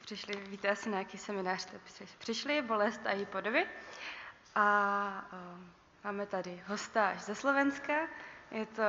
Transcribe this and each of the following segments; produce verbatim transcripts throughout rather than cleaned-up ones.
přišli, víte asi, na jaký seminář jste přišli, bolest a její podoby. A uh, máme tady hosta až ze Slovenska, je to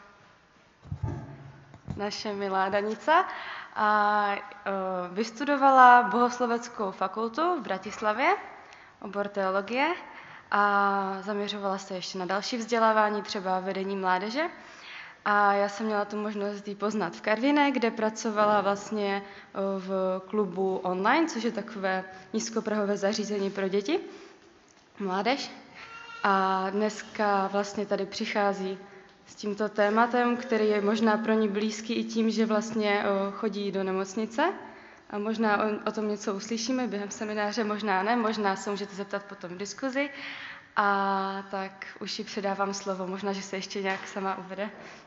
naše milá Danica a uh, vystudovala Bohosloveckou fakultu v Bratislavě, obor teologie, a zaměřovala se ještě na další vzdělávání, třeba vedení mládeže. A já jsem měla tu možnost ji poznat v Karviné, kde pracovala vlastně v klubu online, což je takové nízkoprahové zařízení pro děti, mládež. A dneska vlastně tady přichází s tímto tématem, který je možná pro ní blízký i tím, že vlastně chodí do nemocnice. A možná o, o tom něco uslyšíme během semináře, možná ne, možná se můžete zeptat potom v diskuzi. A tak už ji předávám slovo, možná, že se ještě nějak sama uvede.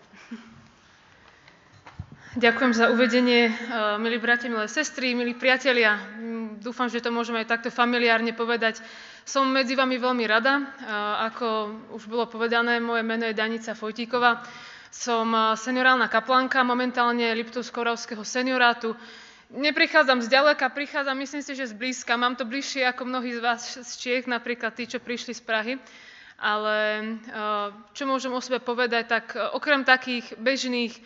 Ďakujem za uvedenie, milí bratia, milé sestry, milí priatelia. Dúfam, že to môžeme aj takto familiárne povedať. Som medzi vami veľmi rada. Ako už bolo povedané, moje meno je Danica Fojtíková. Som seniorálna kaplanka, momentálne Liptovsko-Oravského seniorátu. Neprichádzam zďaleka, prichádzam, myslím si, že zblízka. Mám to bližšie ako mnohí z vás z Čiech, napríklad tí, čo prišli z Prahy. Ale čo môžem o sebe povedať, tak okrem takých bežných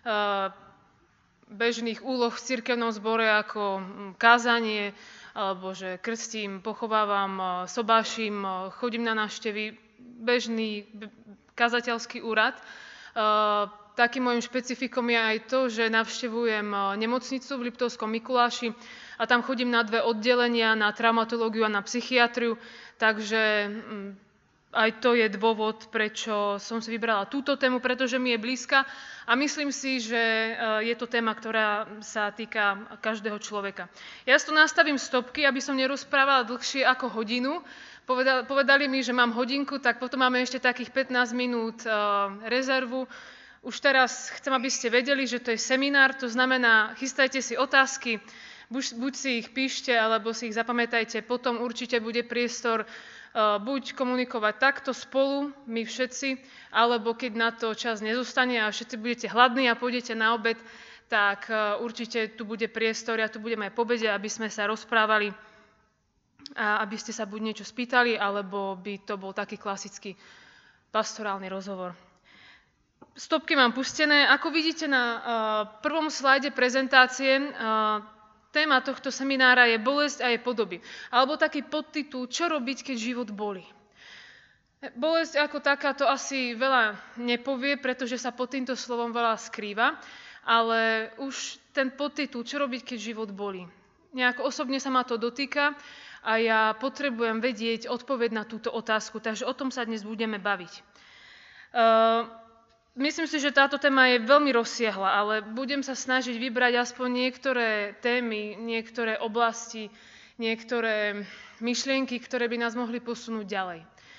bežných úloh v cirkevnom zbore ako kázanie, alebo že krstím, pochovávam, sobášim, chodím na návštevy, bežný kazateľský úrad. Takým môjim špecifikom je aj to, že navštevujem nemocnicu v Liptovskom Mikuláši a tam chodím na dve oddelenia, na traumatológiu a na psychiatriu, takže aj to je dôvod, prečo som si vybrala túto tému, pretože mi je blízka a myslím si, že je to téma, ktorá sa týka každého človeka. Ja si tu nastavím stopky, aby som nerozprávala dlhšie ako hodinu. Povedali mi, že mám hodinku, tak potom máme ešte takých pätnásť minút rezervu. Už teraz chcem, aby ste vedeli, že to je seminár, to znamená, chystajte si otázky, buď si ich píšte, alebo si ich zapamätajte, potom určite bude priestor buď komunikovať takto spolu, my všetci, alebo keď na to čas nezostane a všetci budete hladní a pôjdete na obed, tak určite tu bude priestor, ja tu budem aj po obede, aby sme sa rozprávali a aby ste sa buď niečo spýtali, alebo by to bol taký klasický pastorálny rozhovor. Stopky mám pustené. Ako vidíte na prvom slajde prezentácie, téma tohto seminára je bolesť a jej podoby. Alebo taký podtitul, čo robiť, keď život bolí. Bolesť ako taká to asi veľa nepovie, pretože sa pod týmto slovom veľa skrýva, ale už ten podtitul, čo robiť, keď život bolí. Nejako osobne sa ma to dotýka a ja potrebujem vedieť odpoveď na túto otázku, takže o tom sa dnes budeme baviť. Uh, Myslím si, že táto téma je veľmi rozsiahla, ale budem sa snažiť vybrať aspoň niektoré témy, niektoré oblasti, niektoré myšlienky, ktoré by nás mohli posunúť ďalej.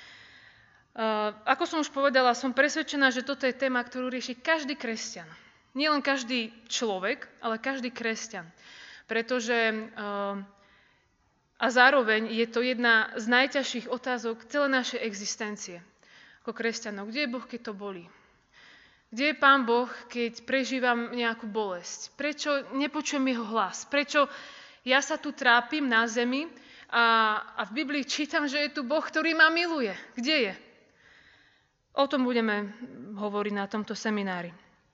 Ako som už povedala, som presvedčená, že toto je téma, ktorú rieši každý kresťan. Nie len každý človek, ale každý kresťan. Pretože a zároveň je to jedna z najťažších otázok celej našej existencie ako kresťanov. Kde je Boh, keď to bolí? Kde je Pán Boh, keď prežívam nejakú bolesť? Prečo nepočujem jeho hlas? Prečo ja sa tu trápim na zemi a, a v Biblii čítam, že je tu Boh, ktorý ma miluje? Kde je? O tom budeme hovoriť na tomto seminári.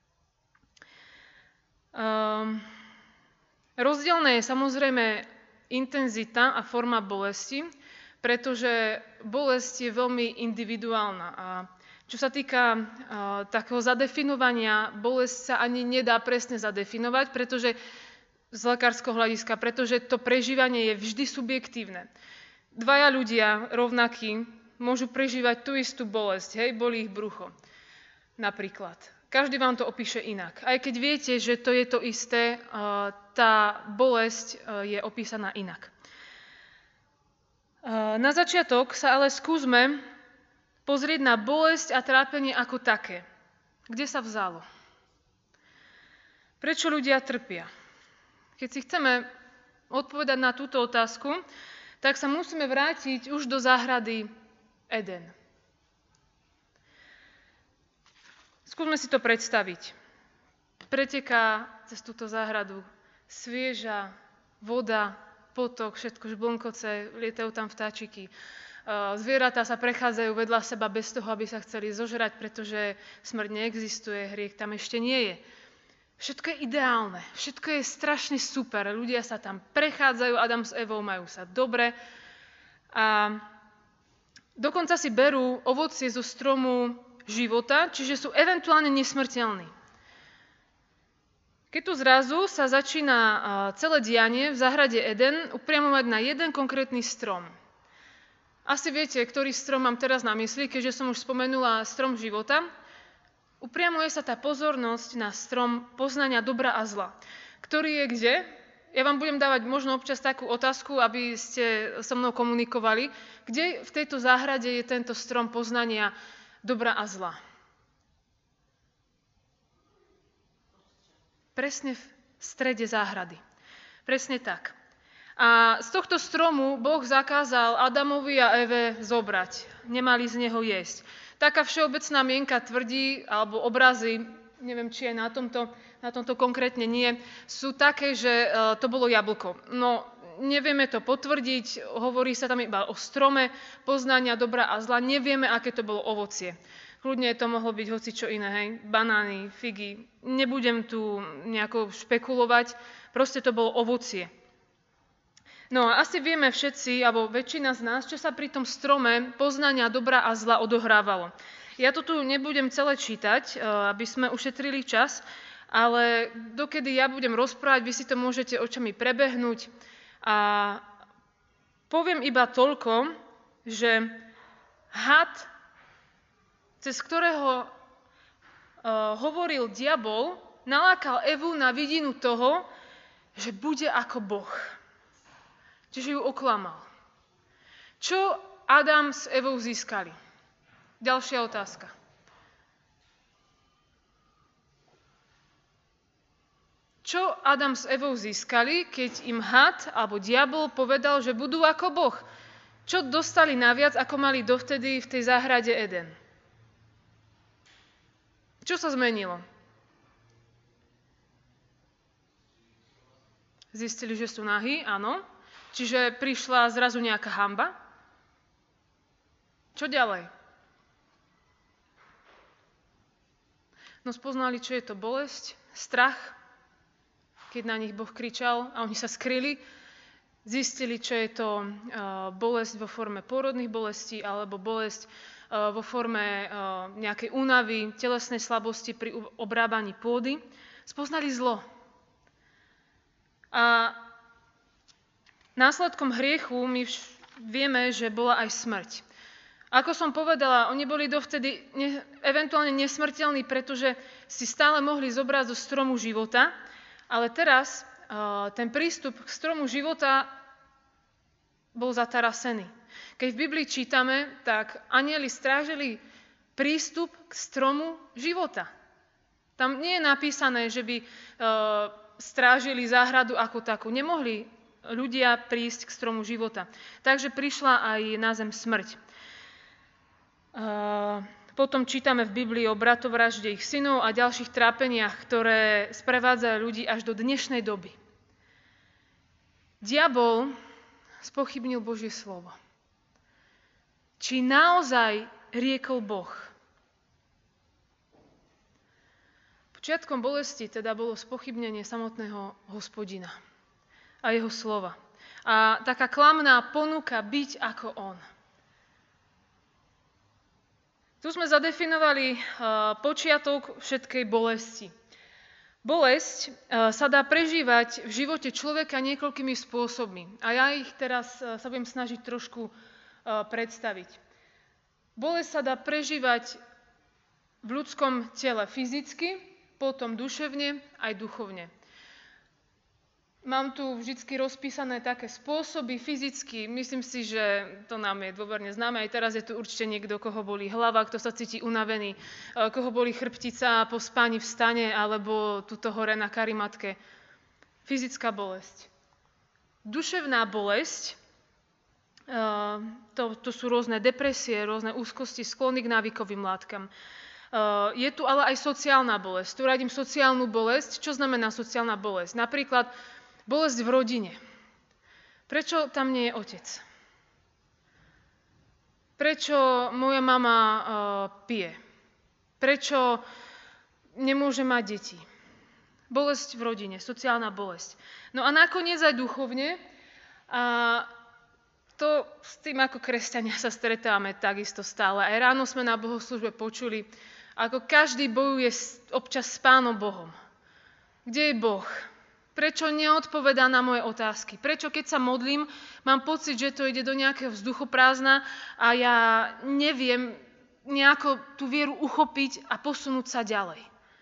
Um, rozdielne je samozrejme intenzita a forma bolesti, pretože bolesť je veľmi individuálna a čo sa týka uh, takého zadefinovania, bolesť sa ani nedá presne zadefinovať, pretože z lekárskeho hľadiska, pretože to prežívanie je vždy subjektívne. Dvaja ľudia rovnakí môžu prežívať tú istú bolesť, hej, bolí ich brucho napríklad. Každý vám to opíše inak. Aj keď viete, že to je to isté, uh, tá bolesť uh, je opísaná inak. Uh, na začiatok sa ale skúsme pozrieť na bolesť a trápenie ako také. Kde sa vzalo? Prečo ľudia trpia? Keď si chceme odpovedať na túto otázku, tak sa musíme vrátiť už do záhrady Eden. Skúsme si to predstaviť. Preteká cez túto záhradu svieža, voda, potok, všetko žblnkoce, lietajú tam vtáčiky. Zvieratá sa prechádzajú vedľa seba bez toho, aby sa chceli zožrať, pretože smrť neexistuje, hriech tam ešte nie je. Všetko je ideálne, všetko je strašne super. Ľudia sa tam prechádzajú, Adam s Evou majú sa dobre a dokonca si berú ovocie zo stromu života, čiže sú eventuálne nesmrteľní. Keď tu zrazu sa začína celé dianie v záhrade Eden upriamovať na jeden konkrétny strom. Asi viete, ktorý strom mám teraz na mysli, keďže som už spomenula strom života. Upriamuje sa tá pozornosť na strom poznania dobra a zla. Ktorý je kde? Ja vám budem dávať možno občas takú otázku, aby ste so mnou komunikovali. Kde v tejto záhrade je tento strom poznania dobra a zla? Presne v strede záhrady. Presne tak. A z tohto stromu Boh zakázal Adamovi a Eve zobrať. Nemali z neho jesť. Taká všeobecná mienka tvrdí, alebo obrazy, neviem, či aj na tomto, na tomto konkrétne nie, sú také, že to bolo jablko. No, nevieme to potvrdiť, hovorí sa tam iba o strome poznania dobra a zla, nevieme, aké to bolo ovocie. Kľudne to mohlo byť hocičo iné, hej, banány, figy. Nebudem tu nejako špekulovať, proste to bolo ovocie. No a asi vieme všetci, alebo väčšina z nás, čo sa pri tom strome poznania dobra a zla odohrávalo. Ja to tu nebudem celé čítať, aby sme ušetrili čas, ale dokedy ja budem rozprávať, vy si to môžete očami prebehnúť. A poviem iba toľko, že had, cez ktorého uh, hovoril diabol, nalákal Evu na vidinu toho, že bude ako Boh. Čiže ju oklamal. Čo Adam s Evou získali? Ďalšia otázka. Čo Adam s Evou získali, keď im had alebo diabol povedal, že budú ako Boh? Čo dostali naviac, ako mali dovtedy v tej záhrade Eden? Čo sa zmenilo? Zistili, že sú nahí, áno. Čiže prišla zrazu nejaká hanba. Čo ďalej? No spoznali, čo je to bolesť, strach, keď na nich Boh kričal a oni sa skryli. Zistili, čo je to uh, bolesť vo forme pôrodných bolestí alebo bolesť vo forme nejakej únavy, telesnej slabosti pri obrábaní pôdy. Spoznali zlo. A následkom hriechu my vieme, že bola aj smrť. Ako som povedala, oni boli dovtedy ne, eventuálne nesmrteľní, pretože si stále mohli zobrať zo stromu života, ale teraz uh, ten prístup k stromu života bol zatarasený. Keď v Biblii čítame, tak anjeli strážili prístup k stromu života. Tam nie je napísané, že by e, strážili záhradu ako takú. Nemohli ľudia prísť k stromu života. Takže prišla aj na zem smrť. E, potom čítame v Biblii o bratovražde ich synov a ďalších trápeniach, ktoré sprevádzajú ľudí až do dnešnej doby. Diabol spochybnil Božie slovo. Či naozaj riekol Boh? Počiatkom bolesti teda bolo spochybnenie samotného Hospodina a jeho slova. A taká klamná ponuka byť ako on. Tu sme zadefinovali uh, počiatok všetkej bolesti. Bolesť uh, sa dá prežívať v živote človeka niekoľkými spôsobmi. A ja ich teraz uh, sa budem snažiť trošku predstaviť. Bolesť sa dá prežívať v ľudskom tele fyzicky, potom duševne aj duchovne. Mám tu vždy rozpísané také spôsoby fyzicky. Myslím si, že to nám je dôverne známe. Aj teraz je tu určite niekto, koho bolí hlava, kto sa cíti unavený, koho bolí chrbtica po spáni v stane alebo tuto hore na karimatke. Fyzická bolesť. Duševná bolesť, Uh, to, to sú rôzne depresie, rôzne úzkosti, sklony k návykovým látkam. Uh, je tu ale aj sociálna bolesť. Tu radím sociálnu bolesť. Čo znamená sociálna bolesť? Napríklad bolesť v rodine. Prečo tam nie je otec? Prečo moja mama uh, pije? Prečo nemôže mať deti? Bolesť v rodine, sociálna bolesť. No a nakoniec aj duchovne. A to s tým ako kresťania sa stretávame takisto stále. Aj ráno sme na bohoslúžbe počuli, ako každý bojuje občas s Pánom Bohom. Kde je Boh? Prečo neodpovedá na moje otázky? Prečo keď sa modlím, mám pocit, že to ide do nejakého vzduchoprázdna a ja neviem nejako tú vieru uchopiť a posunúť sa ďalej?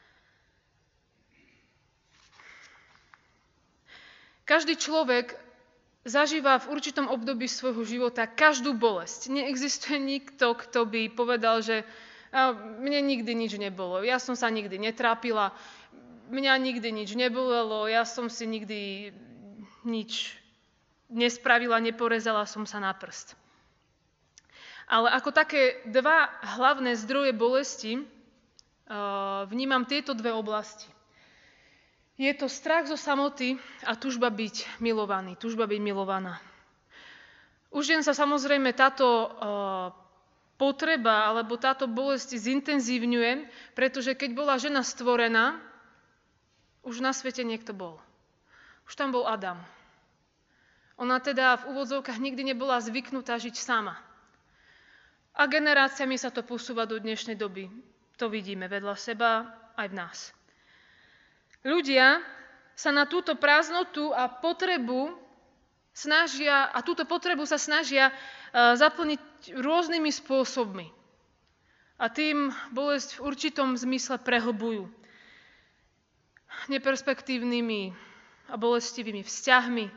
Každý človek zažíva v určitom období svojho života každú bolesť. Neexistuje nikto, kto by povedal, že mne nikdy nič nebolo. Ja som sa nikdy netrápila, mňa nikdy nič nebolelo, ja som si nikdy nič nespravila, neporezala som sa na prst. Ale ako také dva hlavné zdroje bolesti vnímam tieto dve oblasti. Je to strach zo samoty a túžba byť milovaný, túžba byť milovaná. Už jen sa samozrejme táto potreba alebo táto bolesť zintenzívňuje, pretože keď bola žena stvorená, už na svete niekto bol. Už tam bol Adam. Ona teda v úvodzovkách nikdy nebola zvyknutá žiť sama. A generáciami sa to posúva do dnešnej doby. To vidíme vedľa seba aj v nás. Ľudia sa na túto prázdnotu a potrebu snažia, a túto potrebu sa snažia zaplniť rôznymi spôsobmi. A tým bolesť v určitom zmysle prehlbujú. Neperspektívnymi a bolestivými vzťahmi,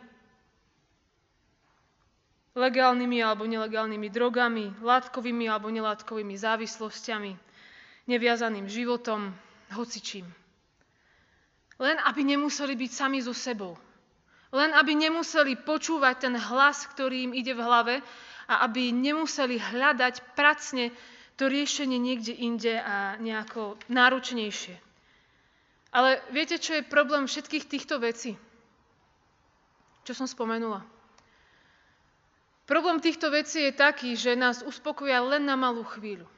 legálnymi alebo nelegálnymi drogami, látkovými alebo nelátkovými závislosťami, neviazaným životom, hocičím. Len aby nemuseli byť sami so sebou. Len aby nemuseli počúvať ten hlas, ktorý im ide v hlave a aby nemuseli hľadať pracne to riešenie niekde inde a nejako náročnejšie. Ale viete, čo je problém všetkých týchto vecí? Čo som spomenula? Problém týchto vecí je taký, že nás uspokoja len na malú chvíľu.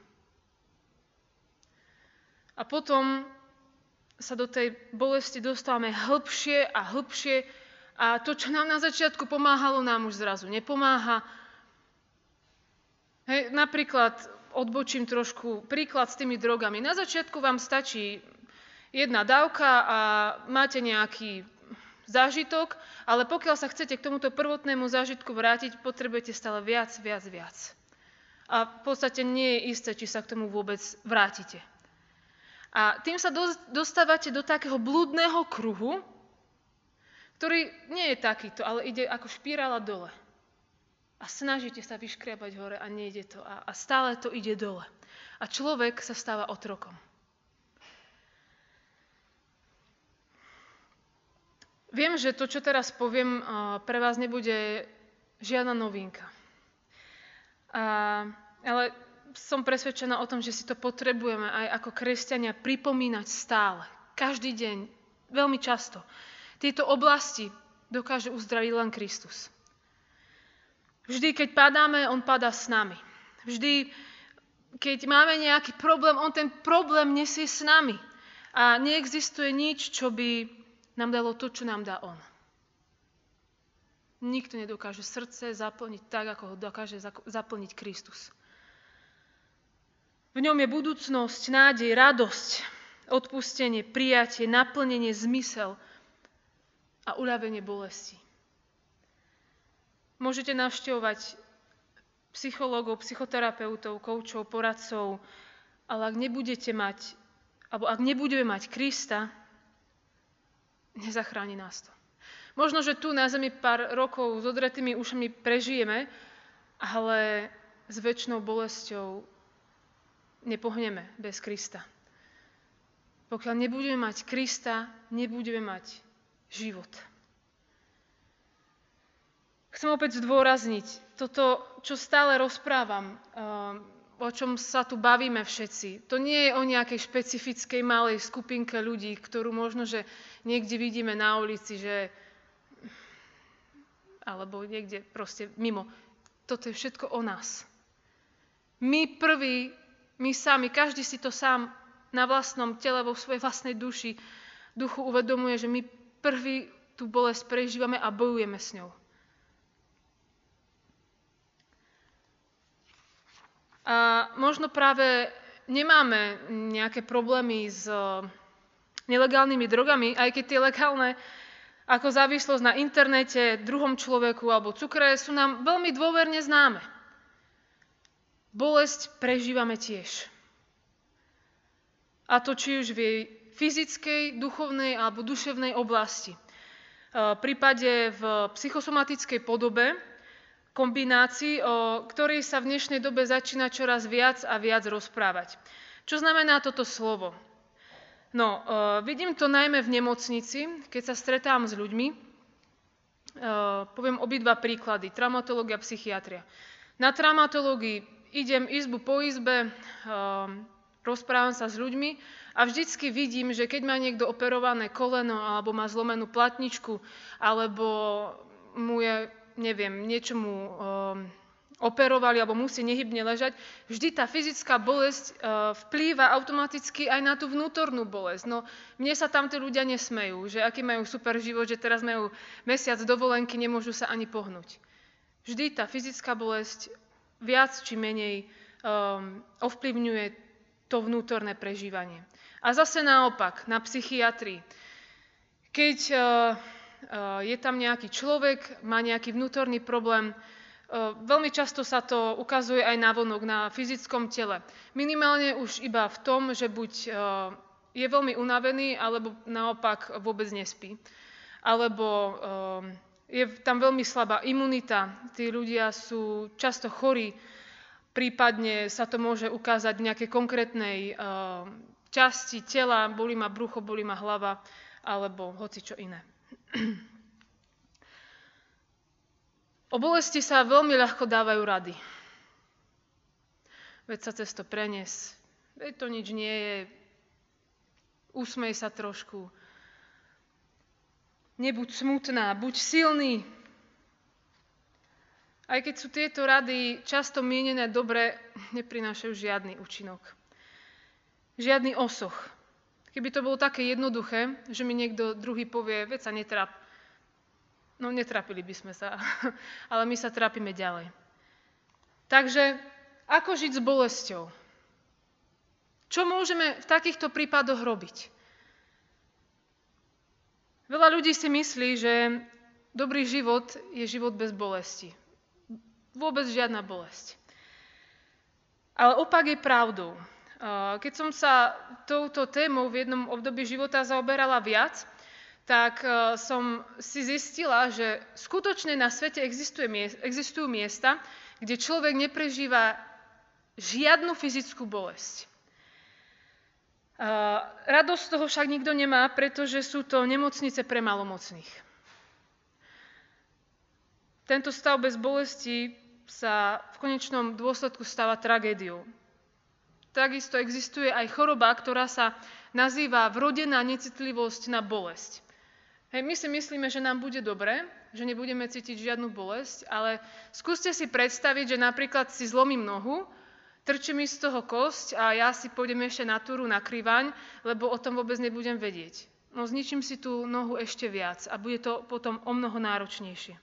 A potom sa do tej bolesti dostávame hlbšie a hlbšie a to, čo nám na začiatku pomáhalo, nám už zrazu nepomáha. Hej, napríklad odbočím trošku príklad s tými drogami. Na začiatku vám stačí jedna dávka a máte nejaký zážitok, ale pokiaľ sa chcete k tomuto prvotnému zážitku vrátiť, potrebujete stále viac, viac, viac. A v podstate nie je isté, či sa k tomu vôbec vrátite. A tým sa dostávate do takého blúdneho kruhu, ktorý nie je takýto, ale ide ako špirála dole. A snažíte sa vyškriabať hore a nejde to. A, a stále to ide dole. A človek sa stáva otrokom. Viem, že to, čo teraz poviem, pre vás nebude žiadna novinka. A, ale som presvedčená o tom, že si to potrebujeme aj ako kresťania pripomínať stále. Každý deň, veľmi často. Tieto oblasti dokáže uzdraviť len Kristus. Vždy, keď padáme, on padá s nami. Vždy, keď máme nejaký problém, on ten problém nesie s nami. A neexistuje nič, čo by nám dalo to, čo nám dá on. Nikto nedokáže srdce zaplniť tak, ako ho dokáže zaplniť Kristus. V ňom je budúcnosť, nádej, radosť, odpustenie, prijatie, naplnenie, zmysel a uľavenie bolesti. Môžete navštevovať psychológov, psychoterapeutov, koučov, poradcov, ale ak nebudete mať, alebo ak nebudeme mať Krista, nezachráni nás to. Možno, že tu na zemi pár rokov s odretými ušami prežijeme, ale s väčšnou bolesťou nepohneme bez Krista. Pokiaľ nebudeme mať Krista, nebudeme mať život. Chcem opäť zdôrazniť toto, čo stále rozprávam, o čom sa tu bavíme všetci. To nie je o nejakej špecifickej malej skupinke ľudí, ktorú možno, že niekde vidíme na ulici, že alebo niekde proste mimo. Toto je všetko o nás. My prví, my sami, každý si to sám na vlastnom tele, vo svojej vlastnej duši, duchu uvedomuje, že my prví tú bolesť prežívame a bojujeme s ňou. A možno práve nemáme nejaké problémy s nelegálnymi drogami, aj keď tie legálne, ako závislosť na internete, druhom človeku alebo cukre, sú nám veľmi dôverne známe. Bolesť prežívame tiež. A to či už v jej fyzickej, duchovnej alebo duševnej oblasti. V prípade v psychosomatickej podobe, kombinácii, o ktorej sa v dnešnej dobe začína čoraz viac a viac rozprávať. Čo znamená toto slovo? No, uh, vidím to najmä v nemocnici, keď sa stretám s ľuďmi. Uh, poviem obidva príklady, traumatológia a psychiatria. Na traumatológii idem izbu po izbe, uh, rozprávam sa s ľuďmi a vždycky vidím, že keď má niekto operované koleno, alebo má zlomenú platničku, alebo mu je, neviem, niečomu um, operovali, alebo musí nehybne ležať, vždy tá fyzická bolesť uh, vplýva automaticky aj na tú vnútornú bolesť. No, mne sa tam tí ľudia nesmejú, že aký majú super život, že teraz majú mesiac dovolenky, nemôžu sa ani pohnúť. Vždy tá fyzická bolesť viac či menej um, ovplyvňuje to vnútorné prežívanie. A zase naopak, na psychiatrii. Keď uh, uh, je tam nejaký človek, má nejaký vnútorný problém, uh, veľmi často sa to ukazuje aj navonok, na fyzickom tele. Minimálne už iba v tom, že buď uh, je veľmi unavený, alebo naopak vôbec nespí. Alebo uh, je tam veľmi slabá imunita, tí ľudia sú často chorí, prípadne sa to môže ukázať v nejakej konkrétnej uh, časti tela, bolí ma brucho, bolí ma hlava, alebo hocičo iné. O bolesti sa veľmi ľahko dávajú rady. Veď sa cez to prenies, veď to nič nie je, usmej sa trošku, nebuď smutná, buď silný. Aj keď sú tieto rady často mienené dobre, neprinášajú žiadny účinok. Žiadny osoch. Keby to bolo také jednoduché, že mi niekto druhý povie, veď sa netráp. No netrápili by sme sa, ale my sa trápime ďalej. Takže ako žiť s bolesťou? Čo môžeme v takýchto prípadoch robiť? Veľa ľudí si myslí, že dobrý život je život bez bolesti. Vôbec žiadna bolesť. Ale opak je pravdou. Keď som sa touto témou v jednom období života zaoberala viac, tak som si zistila, že skutočne na svete existuje, existujú miesta, kde človek neprežíva žiadnu fyzickú bolesť. Radosť z toho však nikto nemá, pretože sú to nemocnice pre malomocných. Tento stav bez bolesti sa v konečnom dôsledku stáva tragédiou. Takisto existuje aj choroba, ktorá sa nazýva vrodená necitlivosť na bolesť. Hej, my si myslíme, že nám bude dobre, že nebudeme cítiť žiadnu bolesť, ale skúste si predstaviť, že napríklad si zlomím nohu, trčí mi z toho kosť a ja si pôjdem ešte na túru na krivaň, lebo o tom vôbec nebudem vedieť. No zničím si tú nohu ešte viac a bude to potom o mnoho náročnejšie.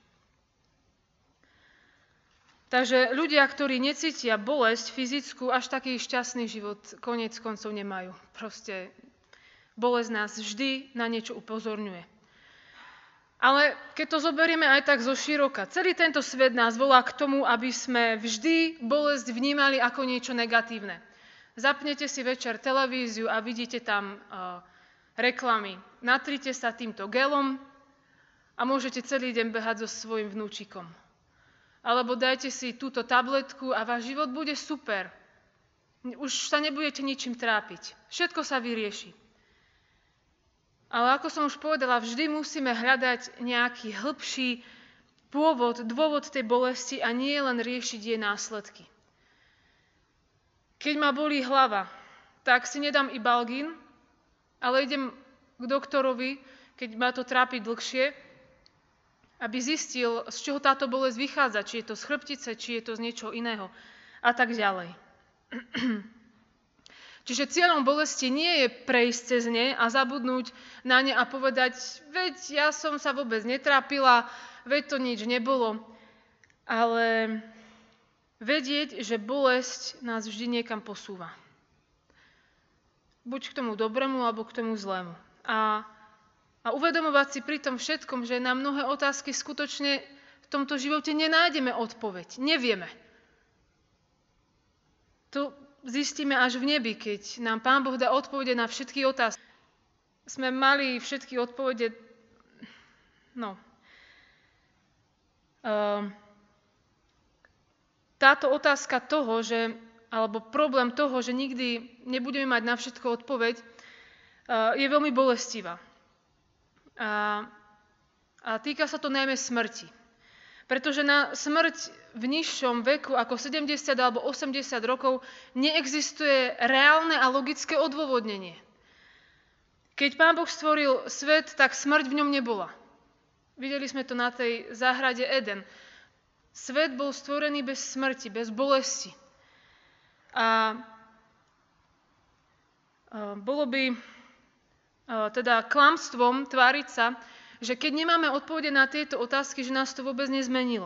Takže ľudia, ktorí necítia bolesť fyzickú, až taký šťastný život koniec koncov nemajú. Proste bolesť nás vždy na niečo upozorňuje. Ale keď to zoberieme aj tak zo široka, celý tento svet nás volá k tomu, aby sme vždy bolesť vnímali ako niečo negatívne. Zapnete si večer televíziu a vidíte tam uh, reklamy. Natrite sa týmto gelom a môžete celý deň behať so svojím vnúčikom. Alebo dajte si túto tabletku a váš život bude super. Už sa nebudete ničím trápiť. Všetko sa vyrieši. Ale ako som už povedala, vždy musíme hľadať nejaký hĺbší pôvod, dôvod tej bolesti a nie len riešiť jej následky. Keď ma bolí hlava, tak si nedám Ibalgín, ale idem k doktorovi, keď ma to trápi dlhšie, aby zistil, z čoho táto bolesť vychádza, či je to z chrbtice, či je to z niečoho iného a tak ďalej. Čiže cieľom bolesti nie je prejsť cez ne a zabudnúť na ne a povedať, veď ja som sa vôbec netrápila, veď to nič nebolo. Ale vedieť, že bolesť nás vždy niekam posúva. Buď k tomu dobrému, alebo k tomu zlému. A A uvedomovať si pri tom všetkom, že na mnohé otázky skutočne v tomto živote nenájdeme odpoveď. Nevieme. To zistíme až v nebi, keď nám Pán Boh dá odpovede na všetky otázky. Sme mali všetky odpovede, no. Táto otázka toho, že, alebo problém toho, že nikdy nebudeme mať na všetko odpoveď, je veľmi bolestivá. A, a týka sa to najmä smrti. Pretože na smrť v nižšom veku ako sedemdesiat alebo osemdesiat rokov neexistuje reálne a logické odôvodnenie. Keď Pán Boh stvoril svet, tak smrť v ňom nebola. Videli sme to na tej záhrade Eden. Svet bol stvorený bez smrti, bez bolesti. A, a bolo by teda klamstvom tváriť sa, že keď nemáme odpovede na tieto otázky, že nás to vôbec nezmenilo.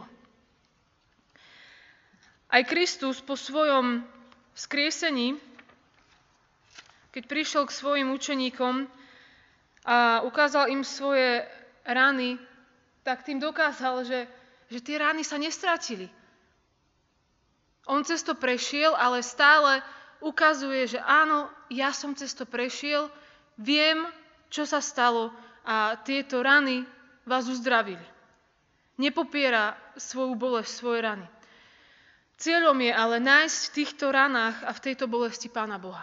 Aj Kristus po svojom vzkriesení, keď prišiel k svojim učeníkom a ukázal im svoje rany, tak tým dokázal, že, že tie rany sa nestratili. On cez to prešiel, ale stále ukazuje, že áno, ja som cez to prešiel, viem, čo sa stalo a tieto rany vás uzdravili. Nepopiera svoju bolesť, svoje rany. Cieľom je ale nájsť v týchto ranách a v tejto bolesti Pána Boha.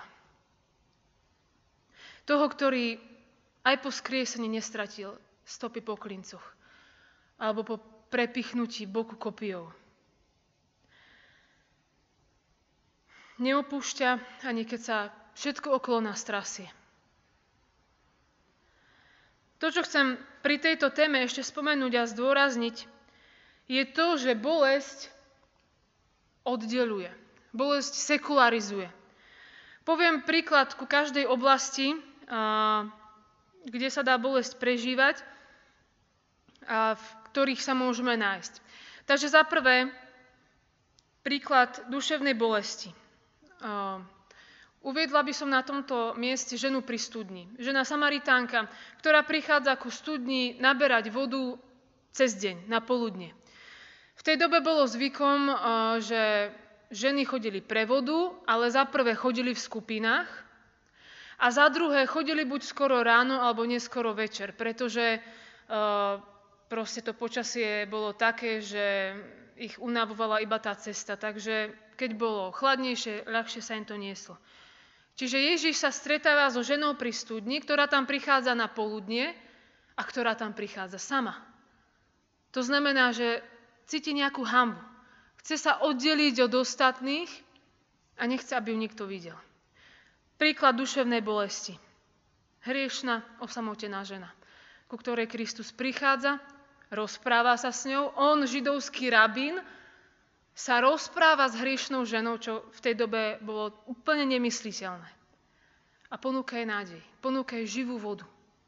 Toho, ktorý aj po skriesení nestratil stopy po klincoch alebo po prepichnutí boku kopijou. Neopúšťa ani keď sa všetko okolo nás trasie. To, čo chcem pri tejto téme ešte spomenúť a zdôrazniť, je to, že bolesť oddeľuje. Bolesť sekularizuje. Poviem príklad ku každej oblasti, kde sa dá bolesť prežívať a v ktorých sa môžeme nájsť. Takže za prvé, príklad duševnej bolesti. Uviedla by som na tomto mieste ženu pri studni. Žena Samaritánka, ktorá prichádza ku studni naberať vodu cez deň, na poludne. V tej dobe bolo zvykom, že ženy chodili pre vodu, ale za prvé chodili v skupinách a za druhé chodili buď skoro ráno, alebo neskoro večer, pretože proste to počasie bolo také, že ich unavovala iba tá cesta, takže keď bolo chladnejšie, ľahšie sa im to nieslo. Čiže Ježiš sa stretáva so ženou pri studni, ktorá tam prichádza na poludnie a ktorá tam prichádza sama. To znamená, že cíti nejakú hanbu. Chce sa oddeliť od ostatných a nechce, aby ju nikto videl. Príklad duševnej bolesti. Hriešna, osamotená žena, ku ktorej Kristus prichádza, rozpráva sa s ňou. On, židovský rabín, sa rozpráva s hriešnou ženou, čo v tej dobe bolo úplne nemysliteľné. A ponúka jej nádej, ponúka jej živú vodu.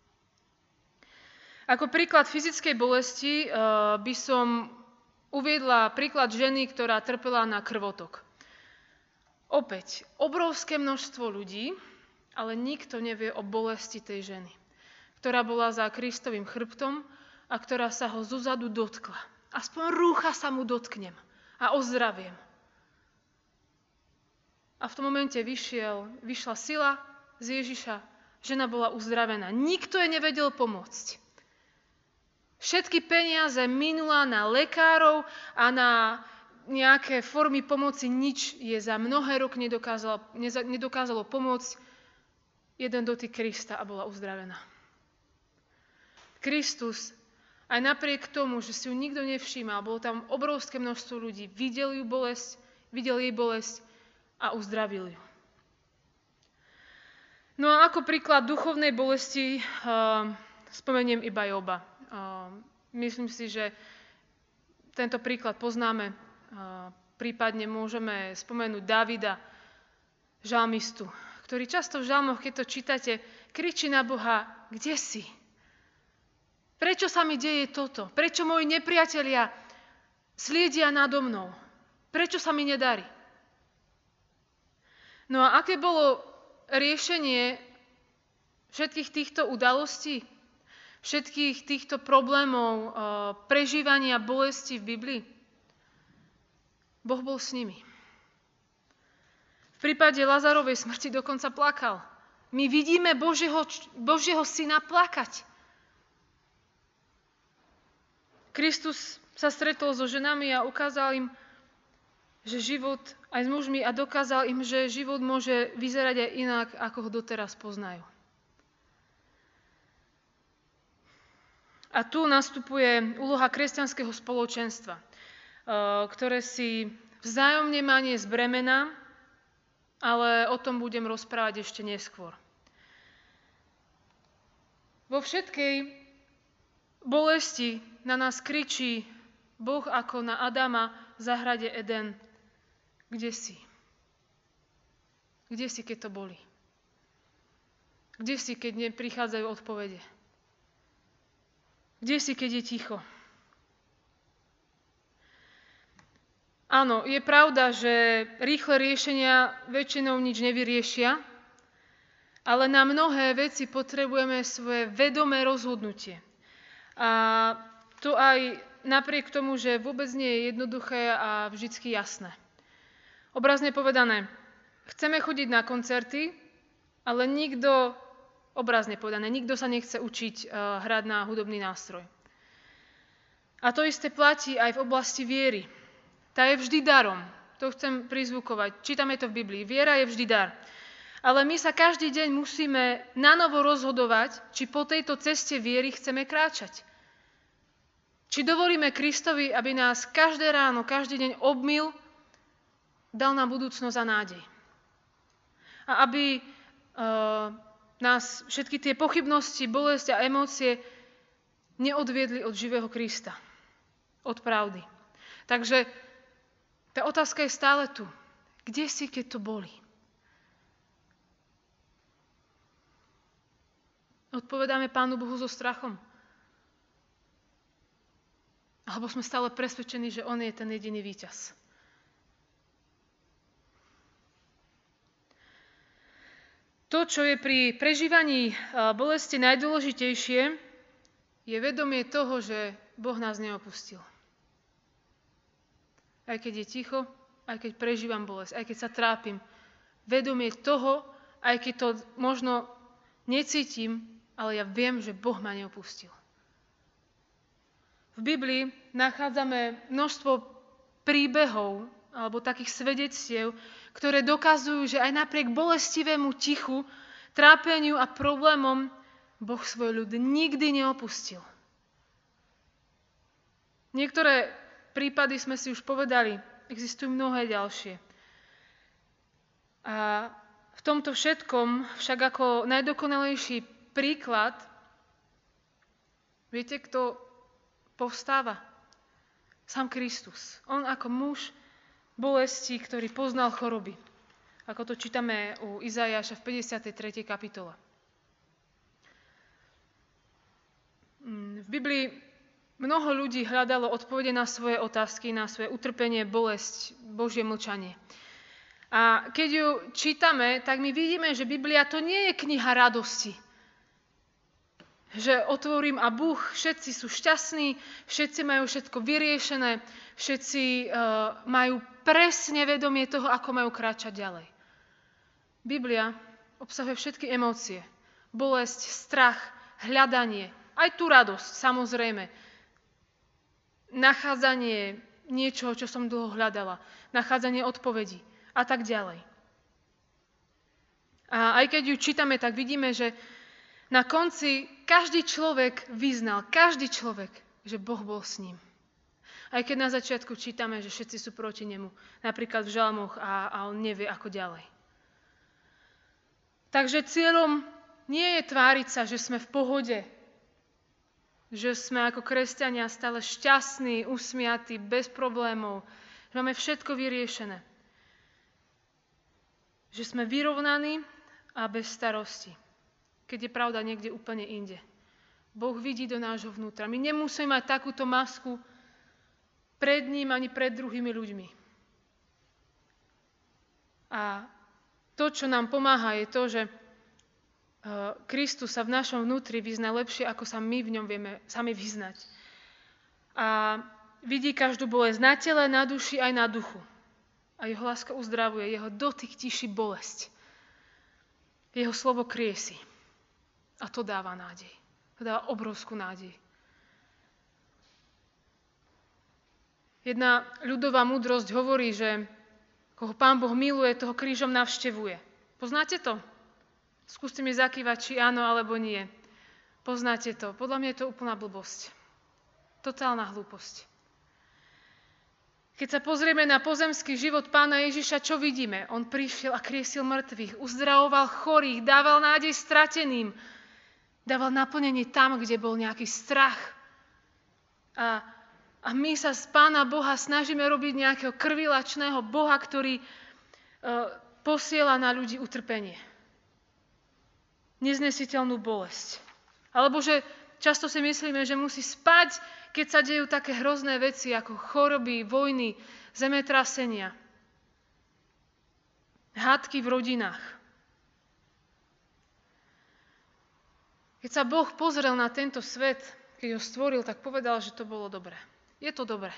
Ako príklad fyzickej bolesti by som uviedla príklad ženy, ktorá trpela na krvotok. Opäť, obrovské množstvo ľudí, ale nikto nevie o bolesti tej ženy, ktorá bola za Kristovým chrbtom a ktorá sa ho zozadu dotkla. Aspoň rúcha sa mu dotknem a ozdraviem. A v tom momente vyšiel, vyšla sila z Ježiša, žena bola uzdravená. Nikto jej nevedel pomôcť. Všetky peniaze minula na lekárov a na nejaké formy pomoci, nič je za mnohé roky nedokázalo, nedokázalo pomôcť. Jeden dotyk Krista a bola uzdravená. Kristus, aj napriek tomu, že si ju nikto nevšímal, bolo tam obrovské množstvo ľudí, videl ju bolesť, videl jej bolesť a uzdravil ju. No a ako príklad duchovnej bolesti uh, spomeniem iba Joba. Uh, Myslím si, že tento príklad poznáme. Prípadne môžeme spomenúť Davida, žalmistu, ktorý často v žalmoch, keď to čítate, kričí na Boha, kde si? Prečo sa mi deje toto? Prečo moji nepriatelia sliedia nado mnou? Prečo sa mi nedarí? No a aké bolo riešenie všetkých týchto udalostí, všetkých týchto problémov, prežívania bolesti v Biblii? Boh bol s nimi. V prípade Lazarovej smrti dokonca plakal. My vidíme Božieho, Božieho syna plakať. Kristus sa stretol so ženami a ukázal im, že život aj s mužmi a dokázal im, že život môže vyzerať aj inak, ako ho doteraz poznajú. A tu nastupuje úloha kresťanského spoločenstva, ktoré si vzájomne má niesť bremena, ale o tom budem rozprávať ešte neskôr. Vo všetkej bolesti na nás kričí Boh ako na Adama v záhrade Eden. Kde si? Kde si, keď to bolí? Kde si, keď neprichádzajú odpovede? Kde si, keď je ticho? Áno, je pravda, že rýchle riešenia väčšinou nič nevyriešia, ale na mnohé veci potrebujeme svoje vedomé rozhodnutie. A to aj napriek tomu, že vôbec nie je jednoduché a vždycky jasné. Obrazne povedané, chceme chodiť na koncerty, ale nikto, obrazne povedané, nikto sa nechce učiť uh, hrať na hudobný nástroj. A to isté platí aj v oblasti viery. Tá je vždy darom. To chcem prizvukovať. Čítame to v Biblii. Viera je vždy dar. Ale my sa každý deň musíme nanovo rozhodovať, či po tejto ceste viery chceme kráčať. Či dovolíme Kristovi, aby nás každé ráno, každý deň obmyl, dal nám budúcnosť a nádej. A aby uh, nás všetky tie pochybnosti, bolesti a emócie neodviedli od živého Krista. Od pravdy. Takže tá otázka je stále tu. Kde si, keď to bolí? Odpovedáme Pánu Bohu so strachom? Alebo sme stále presvedčení, že On je ten jediný víťaz? To, čo je pri prežívaní bolesti najdôležitejšie, je vedomie toho, že Boh nás neopustil. Aj keď je ticho, aj keď prežívam bolesť, aj keď sa trápim. Vedomie toho, aj keď to možno necítim, ale ja viem, že Boh ma neopustil. V Biblii nachádzame množstvo príbehov alebo takých svedectiev, ktoré dokazujú, že aj napriek bolestivému tichu, trápeniu a problémom Boh svoj ľud nikdy neopustil. Niektoré prípady sme si už povedali, existujú mnohé ďalšie. A v tomto všetkom však ako najdokonalejší príklad, viete, kto povstáva? Sám Kristus. On ako muž bolesti, ktorý poznal choroby. Ako to čítame u Izaiáša v päťdesiatej tretej kapitole. V Biblii mnoho ľudí hľadalo odpovede na svoje otázky, na svoje utrpenie, bolesť, Božie mlčanie. A keď ju čítame, tak my vidíme, že Biblia to nie je kniha radosti. Že otvorím a buch, všetci sú šťastní, všetci majú všetko vyriešené, všetci uh, majú presne vedomie toho, ako majú kráčať ďalej. Biblia obsahuje všetky emócie, bolesť, strach, hľadanie, aj tú radosť, samozrejme. Nachádzanie niečoho, čo som dlho hľadala, nachádzanie odpovedí a tak ďalej. A aj keď ju čítame, tak vidíme, že na konci každý človek vyznal, každý človek, že Boh bol s ním. Aj keď na začiatku čítame, že všetci sú proti nemu, napríklad v žalmoch a, a on nevie, ako ďalej. Takže cieľom nie je tváriť sa, že sme v pohode. že sme ako kresťania stále šťastní, usmiatí, bez problémov, že máme všetko vyriešené. Že sme vyrovnaní a bez starosti, keď je pravda niekde úplne inde. Boh vidí do nášho vnútra. My nemusíme mať takúto masku pred ním ani pred druhými ľuďmi. A to, čo nám pomáha, je to, že Kristus sa v našom vnútri vyzná lepšie, ako sa my v ňom vieme sami vyznať. A vidí každú bolesť na tele, na duši aj na duchu. A jeho láska uzdravuje, jeho dotyk tiší bolesť. Jeho slovo kriesi. A to dáva nádej. To dáva obrovskú nádej. Jedna ľudová múdrosť hovorí, že koho Pán Boh miluje, toho krížom navštevuje. Poznáte to? Skúste mi zakývať, či áno, alebo nie. Poznáte to. Podľa mňa je to úplná blbosť. Totálna hlúposť. Keď sa pozrieme na pozemský život Pána Ježiša, čo vidíme? On prišiel a kriesil mŕtvych, uzdravoval chorých, dával nádej strateným, dával naplnenie tam, kde bol nejaký strach. A, a my sa z Pána Boha snažíme robiť nejakého krvilačného Boha, ktorý e, posiela na ľudí utrpenie. Neznesiteľnú bolesť. Alebo že často si myslíme, že musí spať, keď sa dejú také hrozné veci ako choroby, vojny, zemetrasenia, hádky v rodinách. Keď sa Boh pozrel na tento svet, keď ho stvoril, tak povedal, že to bolo dobré. Je to dobré.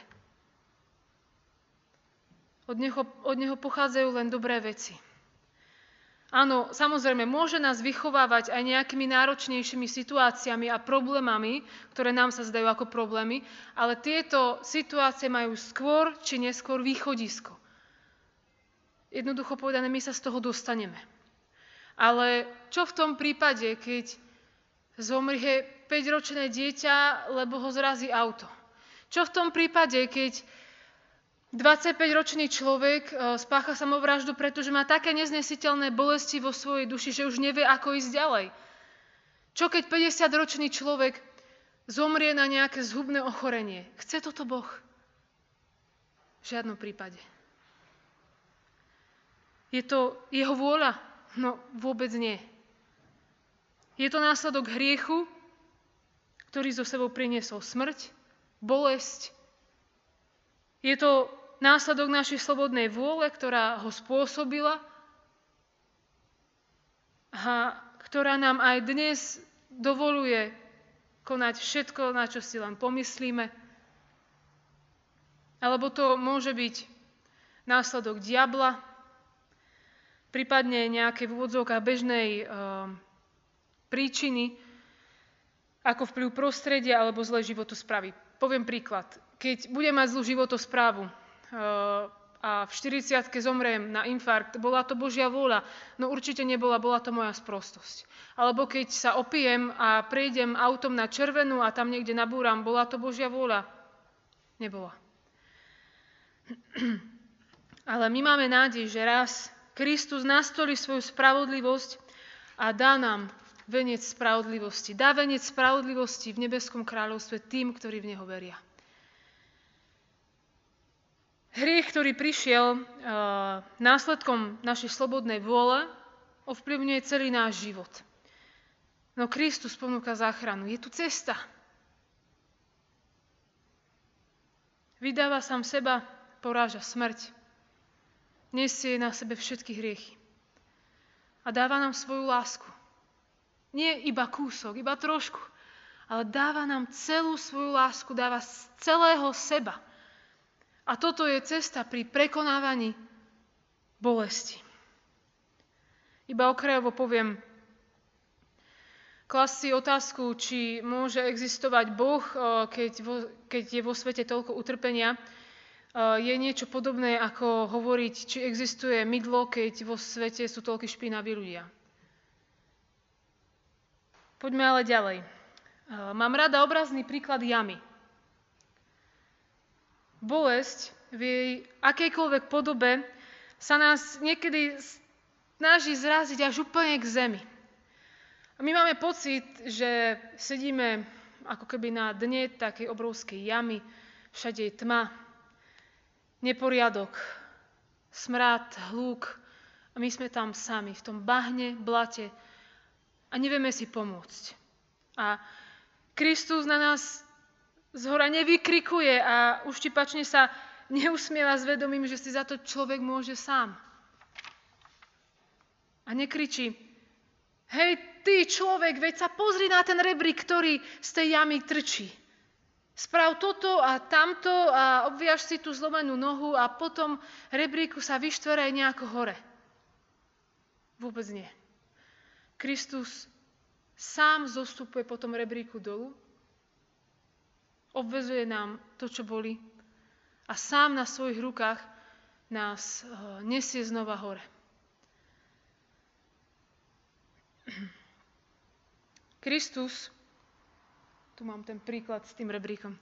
Od neho, od neho pochádzajú len dobré veci. Áno, samozrejme, môže nás vychovávať aj nejakými náročnejšími situáciami a problémami, ktoré nám sa zdajú ako problémy, ale tieto situácie majú skôr či neskôr východisko. Jednoducho povedané, my sa z toho dostaneme. Ale čo v tom prípade, keď zomrie päťročné dieťa, lebo ho zrazí auto? Čo v tom prípade, keď dvadsaťpäťročný človek spácha samovraždu, pretože má také neznesiteľné bolesti vo svojej duši, že už nevie, ako ísť ďalej? Čo keď päťdesiatročný človek zomrie na nejaké zhubné ochorenie? Chce toto Boh? V žiadnom prípade. Je to jeho vôľa? No vôbec nie. Je to následok hriechu, ktorý so sebou priniesol smrť, bolesť. Je to následok našej slobodnej vôle, ktorá ho spôsobila a ktorá nám aj dnes dovoluje konať všetko, na čo si len pomyslíme. Alebo to môže byť následok diabla, prípadne nejaké v úvodzovkách bežnej e, príčiny, ako vplyv prostredia alebo zlej životosprávy. Poviem príklad. Keď budem mať zlú životosprávu a v štyridsiatke zomriem na infarkt, bola to Božia vôľa? No určite nebola, bola to moja sprostosť. Alebo keď sa opijem a prejdem autom na červenú a tam niekde nabúram, bola to Božia vôľa? Nebola. Ale my máme nádej, že raz Kristus nastolí svoju spravodlivosť a dá nám veniec spravodlivosti. Dá veniec spravodlivosti v nebeskom kráľovstve tým, ktorí v Neho veria. Hriech, ktorý prišiel e, následkom našej slobodnej vôle, ovplyvňuje celý náš život. No Kristus ponúka záchranu. Je tu cesta. Vydáva sám seba, poráža smrť. Nesie na sebe všetky hriechy. A dáva nám svoju lásku. Nie iba kúsok, iba trošku, ale dáva nám celú svoju lásku, dáva z celého seba. A toto je cesta pri prekonávaní bolesti. Iba okrajovo poviem, klas si otázku, či môže existovať Boh, keď, vo, keď je vo svete toľko utrpenia. Je niečo podobné, ako hovoriť, či existuje mydlo, keď vo svete sú toľko špinaví ľudia. Poďme ale ďalej. Mám rada obrazný príklad jamy. Bolesť v jej akejkoľvek podobe sa nás niekedy snaží zraziť až úplne k zemi. A my máme pocit, že sedíme ako keby na dne takej obrovskej jamy, všade je tma, neporiadok, smrad, hluk a my sme tam sami, v tom bahne, blate a nevieme si pomôcť. A Kristus na nás zhora nevykrikuje a uštipačne sa neusmieva s vedomím, že si za to človek môže sám. A nekričí, hej, ty človek, veď sa pozri na ten rebrík, ktorý z tej jamy trčí. Sprav toto a tamto a obviaž si tú zlomenú nohu a potom rebríku sa vyštveraj nejako hore. Vôbec nie. Kristus sám zostupuje po tom rebríku dolu, obvezuje nám to, čo boli a sám na svojich rukách nás nesie znova hore. Kristus, tu mám ten príklad s tým rebríkom.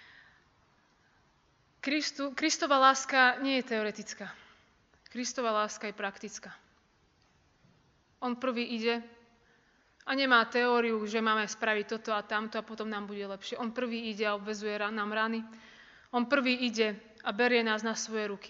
Kristu, Kristova láska nie je teoretická. Kristova láska je praktická. On prvý ide a nemá teóriu, že máme spraviť toto a tamto a potom nám bude lepšie. On prvý ide a obvezuje nám rany. On prvý ide a berie nás na svoje ruky.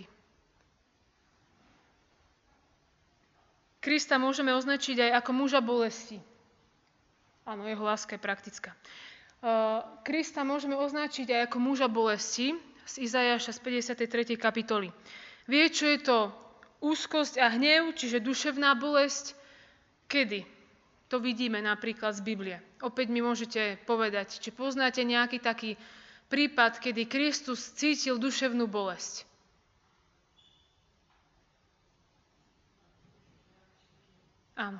Krista môžeme označiť aj ako muža bolesti. Áno, jeho láska je praktická. Krista môžeme označiť aj ako muža bolesti z Izaiáša z päťdesiatej tretej kapitoly. Vie, čo je to úzkosť a hnev, čiže duševná bolesť? Kedy? To vidíme napríklad z Biblie. Opäť mi môžete povedať, či poznáte nejaký taký prípad, kedy Kristus cítil duševnú bolesť. Áno.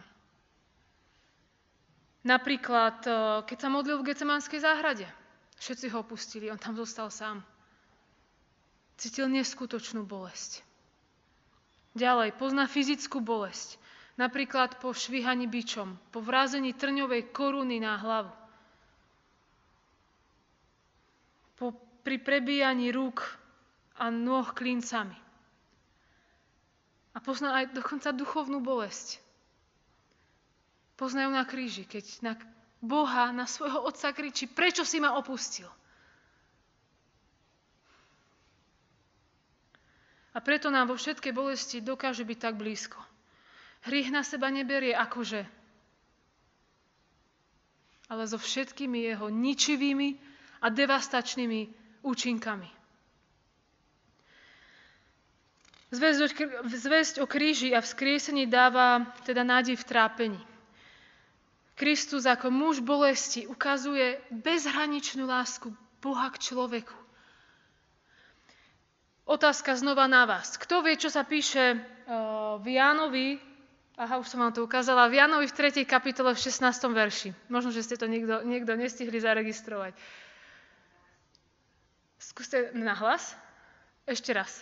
Napríklad, keď sa modlil v Getsemanskej záhrade. Všetci ho opustili, on tam zostal sám. Cítil neskutočnú bolesť. Ďalej, pozná fyzickú bolesť. Napríklad po švíhaní bičom, po vrázení trňovej koruny na hlavu. Po, pri prebíjaní rúk a nôh klincami. A pozná aj dokonca duchovnú bolesť. Poznajú na kríži, keď na Boha, na svojho otca kričí, prečo si ma opustil? A preto nám vo všetkej bolesti dokáže byť tak blízko. Hriech na seba neberie akože, ale so všetkými jeho ničivými a devastačnými účinkami. Zvesť o kríži a vzkriesení dáva teda nádej v trápení. Kristus ako muž bolesti ukazuje bezhraničnú lásku Boha k človeku. Otázka znova na vás. Kto vie, čo sa píše uh, v Jánovi, aha, už som vám to ukázala, v Jánovi v tretej kapitole v šestnástom verši. Možno, že ste to niekto, niekto nestihli zaregistrovať. Skúste nahlas. Ešte raz.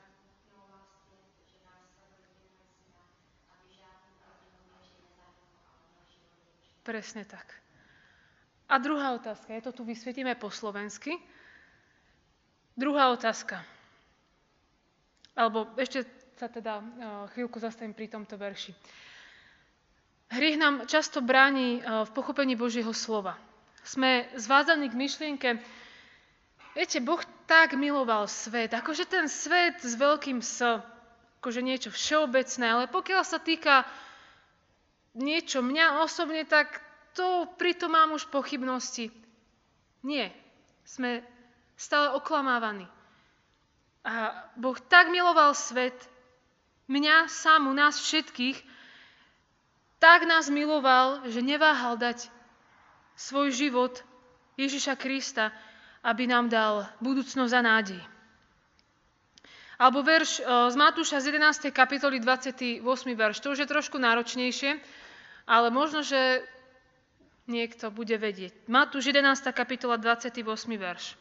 Presne tak. A druhá otázka, je to tu vysvietíme po slovensky. Druhá otázka. Alebo ešte sa teda chvíľku zastavím pri tomto verši. Hriech nám často bráni v pochopení Božieho slova. Sme zvádzaní k myšlienke, viete, Boh tak miloval svet, akože ten svet s veľkým S, akože niečo všeobecné, ale pokiaľ sa týka niečo mňa osobne, tak to pritom mám už pochybnosti. Nie. Sme stále oklamávaní. A Boh tak miloval svet, mňa, samu, nás všetkých, tak nás miloval, že neváhal dať svoj život Ježiša Krista, aby nám dal budúcnosť a nádej. Alebo verš z Matúša z jedenástej kapitoly dvadsiaty ôsmy verš. To už je trošku náročnejšie, ale možno, že niekto bude vedieť. Matúš jedenásta kapitola dvadsiaty ôsmy verš.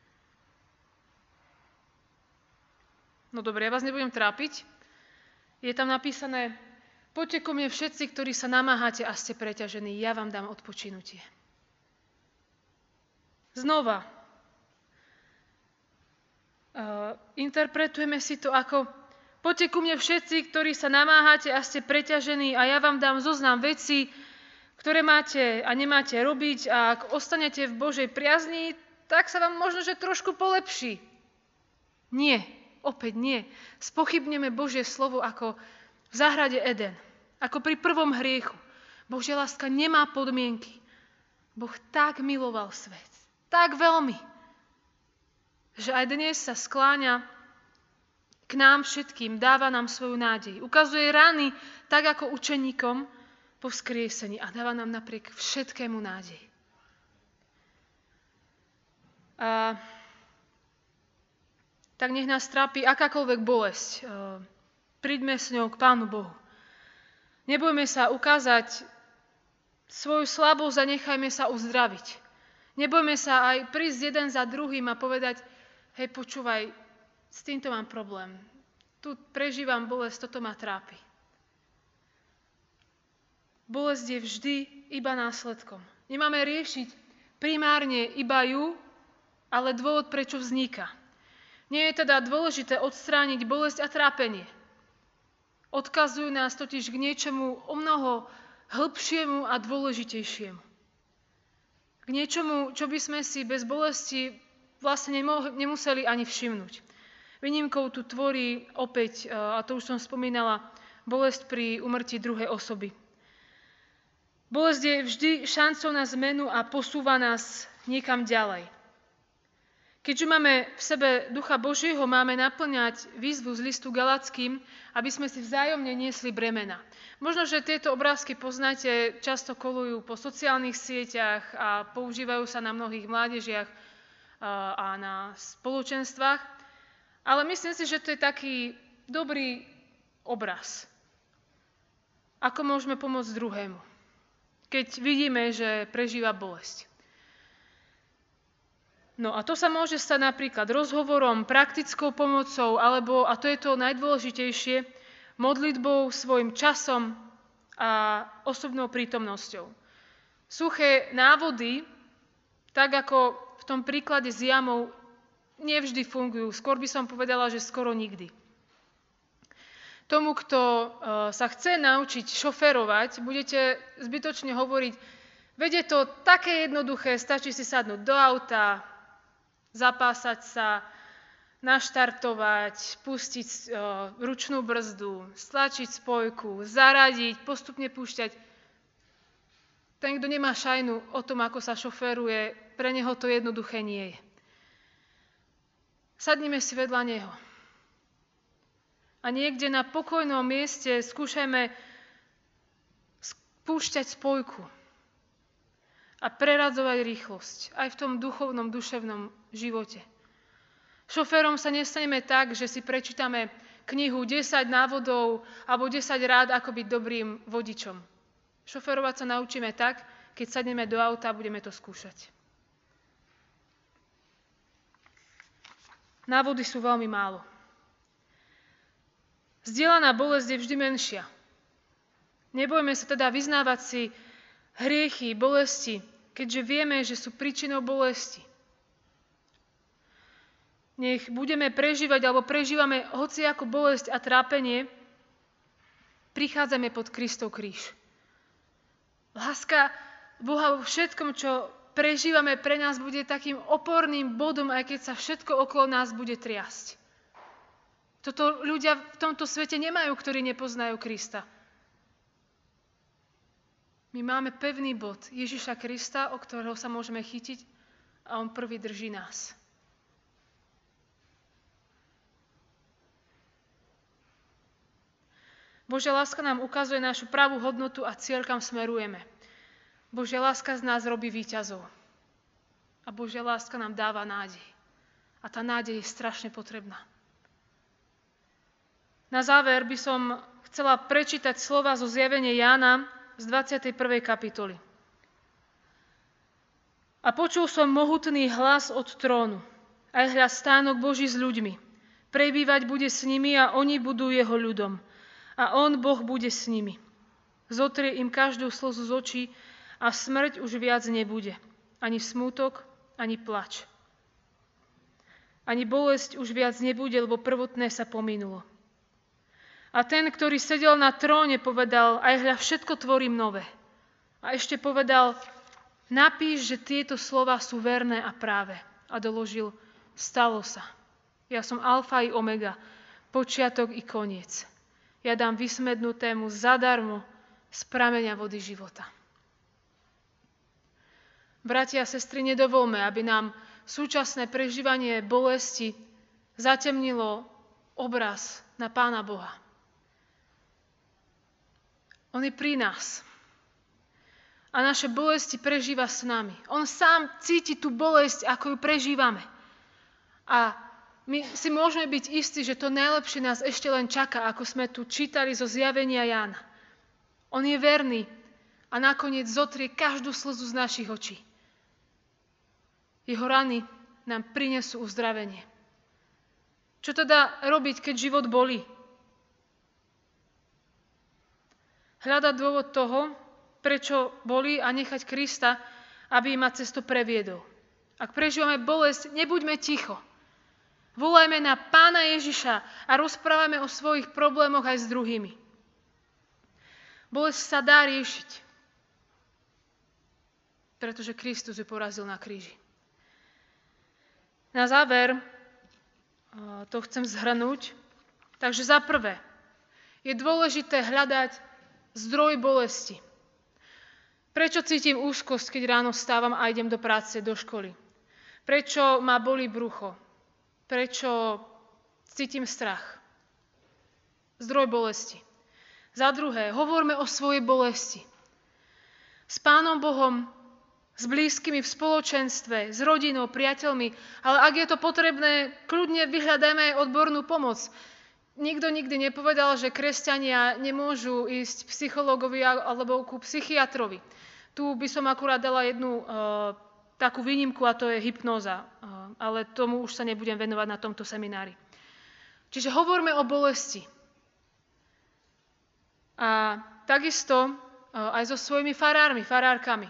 No dobre, ja vás nebudem trápiť. Je tam napísané, poďte ko mne všetci, ktorí sa namáhate a ste preťažení, ja vám dám odpočinutie. Znova. Uh, interpretujeme si to ako poďte ku mne všetci, ktorí sa namáhate a ste preťažení a ja vám dám zoznam vecí, ktoré máte a nemáte robiť, a ak ostanete v Božej priazni, tak sa vám možno, že trošku polepší. Nie, opäť nie. Spochybneme Božie slovo ako v záhrade Eden, ako pri prvom hriechu. Božia láska nemá podmienky. Boh tak miloval svet, tak veľmi, že aj dnes sa skláňa k nám všetkým, dáva nám svoju nádej. Ukazuje rany tak ako učeníkom po vzkriesení a dáva nám napriek všetkému nádej. A tak nech nás trápi akákoľvek bolesť. Príďme s ňou k Pánu Bohu. Nebojme sa ukázať svoju slabosť a nechajme sa uzdraviť. Nebojme sa aj prísť jeden za druhým a povedať, hej, počúvaj, s týmto mám problém. Tu prežívam bolesť, toto ma trápi. Bolesť je vždy iba následkom. Nemáme riešiť primárne iba ju, ale dôvod, prečo vzniká. Nie je teda dôležité odstrániť bolesť a trápenie. Odkazujú nás totiž k niečomu o mnoho hĺbšiemu a dôležitejšiemu. K niečomu, čo by sme si bez bolesti vlastne nemuseli ani všimnúť. Výnimkou tu tvorí opäť, a to už som spomínala, bolesť pri úmrtí druhej osoby. Bolesť je vždy šancou na zmenu a posúva nás niekam ďalej. Keďže máme v sebe Ducha Božieho, máme naplňať výzvu z listu Galackým, aby sme si vzájomne niesli bremena. Možno, že tieto obrázky poznáte, často kolujú po sociálnych sieťach a používajú sa na mnohých mládežiach a na spoločenstvách, ale myslím si, že to je taký dobrý obraz. Ako môžeme pomôcť druhému, keď vidíme, že prežíva bolesť. No a to sa môže stať napríklad rozhovorom, praktickou pomocou, alebo, a to je to najdôležitejšie, modlitbou, svojim časom a osobnou prítomnosťou. Suché návody, tak ako v tom príklade s jamou, nevždy fungujú. Skôr by som povedala, že skoro nikdy. Tomu, kto sa chce naučiť šoférovať, budete zbytočne hovoriť, veď je to také jednoduché, stačí si sadnúť do auta, zapásať sa, naštartovať, pustiť e, ručnú brzdu, stlačiť spojku, zaradiť, postupne púšťať. Ten, kto nemá šajnu o tom, ako sa šoféruje, pre neho to jednoduché nie je. Sadnime si vedľa neho. A niekde na pokojnom mieste skúšajme púšťať spojku a preradzovať rýchlosť aj v tom duchovnom, duševnom živote. Šoférom sa nestaneme tak, že si prečítame knihu desať návodov alebo desať rád, ako byť dobrým vodičom. Šoférovať sa naučíme tak, keď sadneme do auta a budeme to skúšať. Návody sú veľmi málo. Zdieľaná bolesť je vždy menšia. Nebojme sa teda vyznávať si hriechy, bolesti, keďže vieme, že sú príčinou bolesti. Nech budeme prežívať alebo prežívame hociakú bolesť a trápenie, prichádzame pod Kristov kríž. Láska Boha vo všetkom, čo prežívame, pre nás bude takým oporným bodom, aj keď sa všetko okolo nás bude triasť. Toto ľudia v tomto svete nemajú, ktorí nepoznajú Krista. My máme pevný bod Ježiša Krista, o ktorého sa môžeme chytiť a on prvý drží nás. Božia láska nám ukazuje našu pravú hodnotu a cieľ, kam smerujeme. Božia láska z nás robí víťazov. A Božia láska nám dáva nádej. A tá nádej je strašne potrebná. Na záver by som chcela prečítať slova zo zjavenia Jána z dvadsiatej prvej kapitoly. A počul som mohutný hlas od trónu. Aj hľa stánok Boží s ľuďmi. Prebývať bude s nimi a oni budú jeho ľudom. A on, Boh, bude s nimi. Zotrie im každú slzu z očí a smrť už viac nebude. Ani smútok, ani plač. Ani bolesť už viac nebude, lebo prvotné sa pominulo. A ten, ktorý sedel na tróne, povedal, aj hľa všetko tvorím nové. A ešte povedal, napíš, že tieto slova sú verné a práve. A doložil, stalo sa. Ja som alfa i omega, počiatok i koniec. Ja dám vysmednutému zadarmo z prameňa vody života. Bratia a sestry, nedovolme, aby nám súčasné prežívanie bolesti zatemnilo obraz na Pána Boha. On je pri nás. A naše bolesti prežíva s nami. On sám cíti tú bolesť, ako ju prežívame. A my si môžeme byť istí, že to najlepšie nás ešte len čaká, ako sme tu čítali zo Zjavenia Jána. On je verný a nakoniec zotrie každú slzu z našich očí. Jeho rany nám prinesú uzdravenie. Čo teda robiť, keď život bolí? Hľadať dôvod toho, prečo bolí a nechať Krista, aby ma cesto previedol. Ak prežívame bolesť, nebuďme ticho. Volajme na Pána Ježiša a rozprávame o svojich problémoch aj s druhými. Bolesť sa dá riešiť, pretože Kristus ju porazil na kríži. Na záver to chcem zhrnúť. Takže za prvé, je dôležité hľadať zdroj bolesti. Prečo cítim úzkosť, keď ráno vstávam a idem do práce, do školy? Prečo ma bolí brucho? Prečo cítim strach? Zdroj bolesti. Za druhé, hovorme o svojej bolesti. S Pánom Bohom, s blízkymi v spoločenstve, s rodinou, priateľmi, ale ak je to potrebné, kľudne vyhľadajme aj odbornú pomoc. Nikto nikdy nepovedal, že kresťania nemôžu ísť psychológovi alebo ku psychiatrovi. Tu by som akurát dala jednu uh, takú výnimku, a to je hypnóza, uh, ale tomu už sa nebudem venovať na tomto seminári. Čiže hovorme o bolesti. A takisto uh, aj so svojimi farármi, farárkami.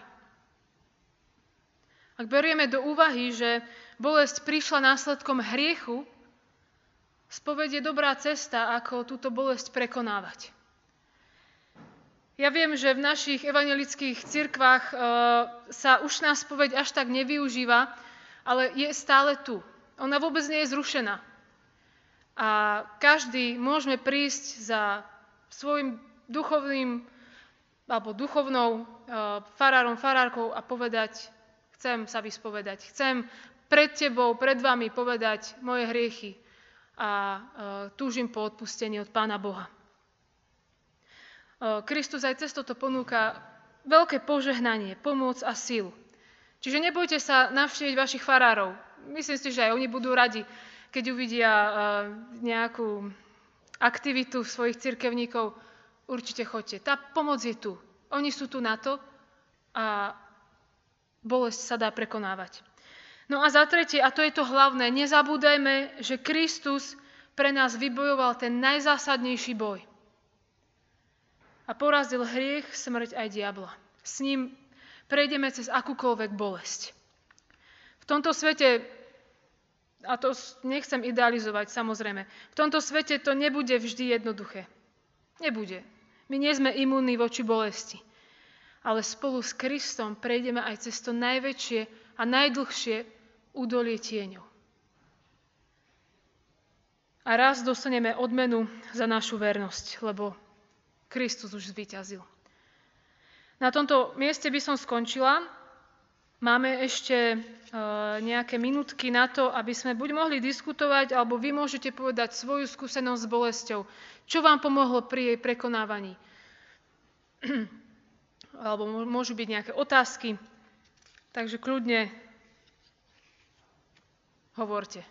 Ak berieme do úvahy, že bolesť prišla následkom hriechu, spoveď je dobrá cesta, ako túto bolesť prekonávať. Ja viem, že v našich evangelických cirkvách e, sa už nás spoveď až tak nevyužíva, ale je stále tu. Ona vôbec nie je zrušená. A každý môžeme prísť za svojim duchovným alebo duchovnou e, farárom, farárkou a povedať: chcem sa vyspovedať, chcem pred tebou, pred vami povedať moje hriechy a e, túžim po odpustení od Pána Boha. E, Kristus aj cez toto ponúka veľké požehnanie, pomoc a silu. Čiže nebojte sa navštíviť vašich farárov. Myslím si, že aj oni budú radi, keď uvidia e, nejakú aktivitu svojich cirkevníkov. Určite choďte. Tá pomoc je tu. Oni sú tu na to a bolesť sa dá prekonávať. No a za tretie, a to je to hlavné, nezabúdajme, že Kristus pre nás vybojoval ten najzásadnejší boj. A porazil hriech, smrť aj diabla. S ním prejdeme cez akúkoľvek bolesť. V tomto svete, a to nechcem idealizovať samozrejme, v tomto svete to nebude vždy jednoduché. Nebude. My nie sme imúnni voči bolesti. Ale spolu s Kristom prejdeme aj cez to najväčšie a najdlhšie údolie tieňov. A raz dostaneme odmenu za našu vernosť, lebo Kristus už zvíťazil. Na tomto mieste by som skončila. Máme ešte e, nejaké minútky na to, aby sme buď mohli diskutovať, alebo vy môžete povedať svoju skúsenosť s bolesťou. Čo vám pomohlo pri jej prekonávaní? Alebo môžu byť nejaké otázky. Takže kľudne hovorte.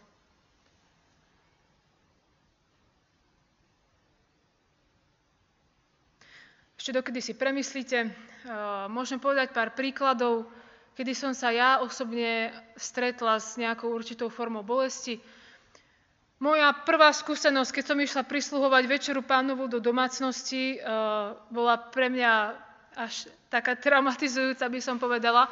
Ešte dokedy si premyslíte, môžem povedať pár príkladov, kedy som sa ja osobne stretla s nejakou určitou formou bolesti. Moja prvá skúsenosť, keď som išla prisluhovať Večeru Pánovu do domácnosti, bola pre mňa až taká traumatizujúca, by som povedala.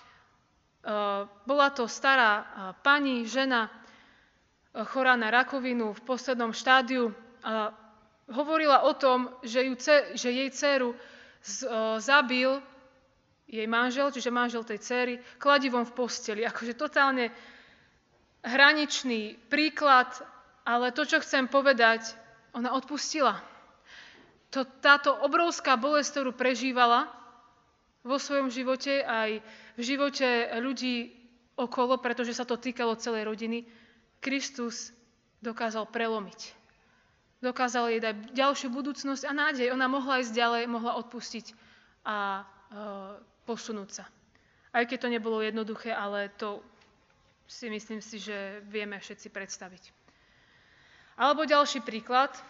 Bola to stará pani, žena, chorá na rakovinu v poslednom štádiu. A hovorila o tom, že, ju, že jej dceru z, zabil jej manžel, čiže manžel tej dcery, kladivom v posteli. Akože totálne hraničný príklad, ale to, čo chcem povedať, ona odpustila. To, táto obrovská bolesť, ktorú prežívala vo svojom živote, aj v živote ľudí okolo, pretože sa to týkalo celej rodiny, Kristus dokázal prelomiť. Dokázal jej dať ďalšiu budúcnosť a nádej. Ona mohla ísť ďalej, mohla odpustiť a e, posunúť sa. Aj keď to nebolo jednoduché, ale to si myslím si, že vieme všetci predstaviť. Alebo ďalší príklad, e,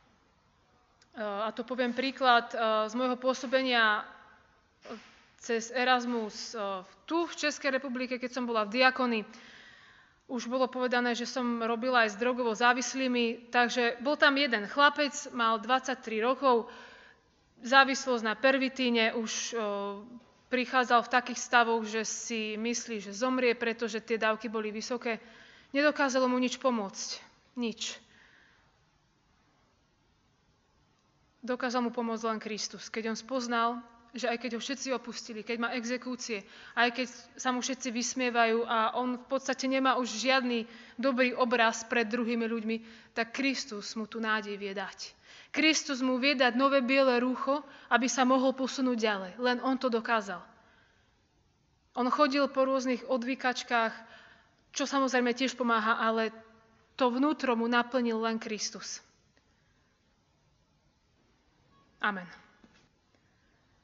a to poviem príklad e, z môjho pôsobenia cez Erasmus e, tu v Českej republike, keď som bola v diakonii. Už bolo povedané, že som robila aj s drogovo závislými, takže bol tam jeden chlapec, mal dvadsaťtri rokov, závislosť na pervitíne, už o, prichádzal v takých stavoch, že si myslí, že zomrie, pretože tie dávky boli vysoké. Nedokázalo mu nič pomôcť. Nič. Dokázal mu pomôcť len Kristus, keď on spoznal, že aj keď ho všetci opustili, keď má exekúcie, aj keď sa mu všetci vysmievajú a on v podstate nemá už žiadny dobrý obraz pred druhými ľuďmi, tak Kristus mu tu nádej vie dať. Kristus mu vie dať nové biele rúcho, aby sa mohol posunúť ďalej. Len on to dokázal. On chodil po rôznych odvykačkách, čo samozrejme tiež pomáha, ale to vnútro mu naplnil len Kristus. Amen.